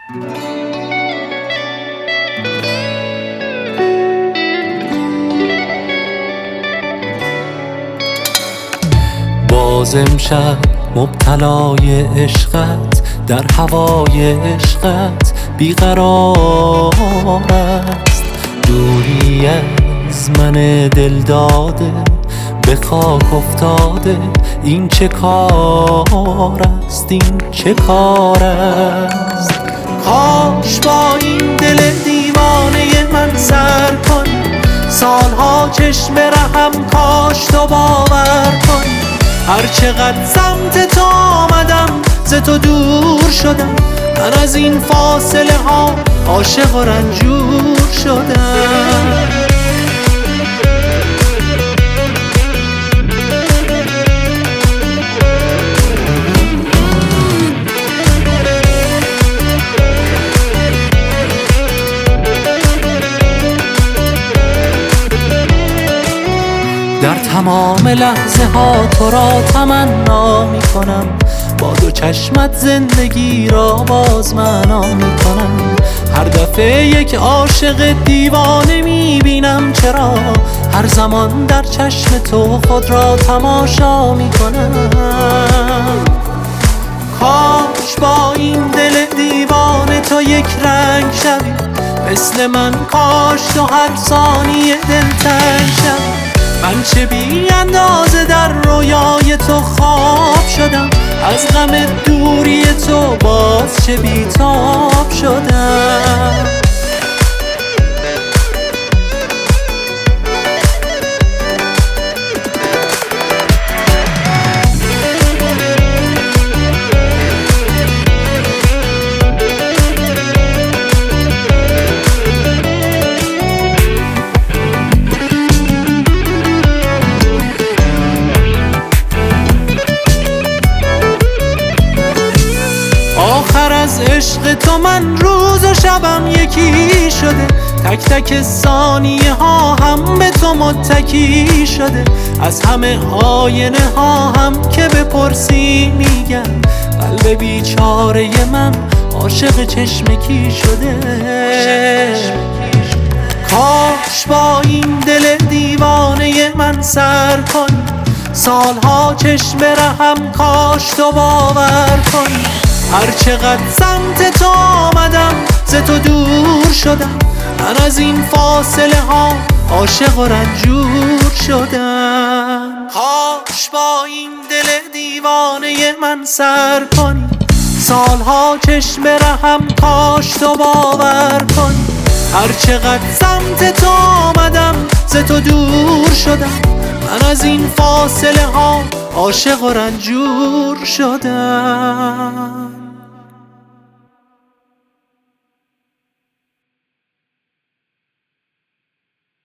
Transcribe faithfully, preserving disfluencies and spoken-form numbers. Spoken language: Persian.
باز امشب مبتلای عشقت در هوای عشقت بیقرار است. دوری از من دل داده به خاک افتاده، این چه کار است، این چه کار است. کاش با این دل دیوانه من سر کنی، سالها چشم رحم کاش تو باور کنی. هر چقدر سمت تو آمدم ز تو دور شدم، من از این فاصله ها عاشق و رنجور شدم. در تمام لحظه ها تو را تمنا می کنم، با دو چشمت زندگی را باز معنا می کنم. هر دفعه یک عاشق دیوانه می بینم، چرا هر زمان در چشم تو خود را تماشا می کنم. کاش با این دل دیوانه تو یک رنگ شوی مثل من، کاش تو هر ثانیه دلتنگ شوی. من چه بی اندازه در رویای تو خواب شدم، از غم دوری تو باز چه بی تاب شدم. آخر از عشق تو من روز و شبم یکی شده، تک تک ثانیه ها هم به تو متکی شده. از همه آینه ها هم که بپرسی میگم، قلب بیچاره من عاشق چشمکی شده. کاش با این دل دیوانه من سر کنی، سالها چشم رحم کاش تو باور کنی. هر چقدر سمت تو آمدم ز تو دور شدم، من از این فاصله ها عاشق و رنجور شدم. کاش با این دل دیوانه من سر کنی، سالها چشم رحم کاش تو باور کنی. هر چقدر سمت تو آمدم ز تو دور شدم، من از این فاصله ها عاشق و رنجور شدم.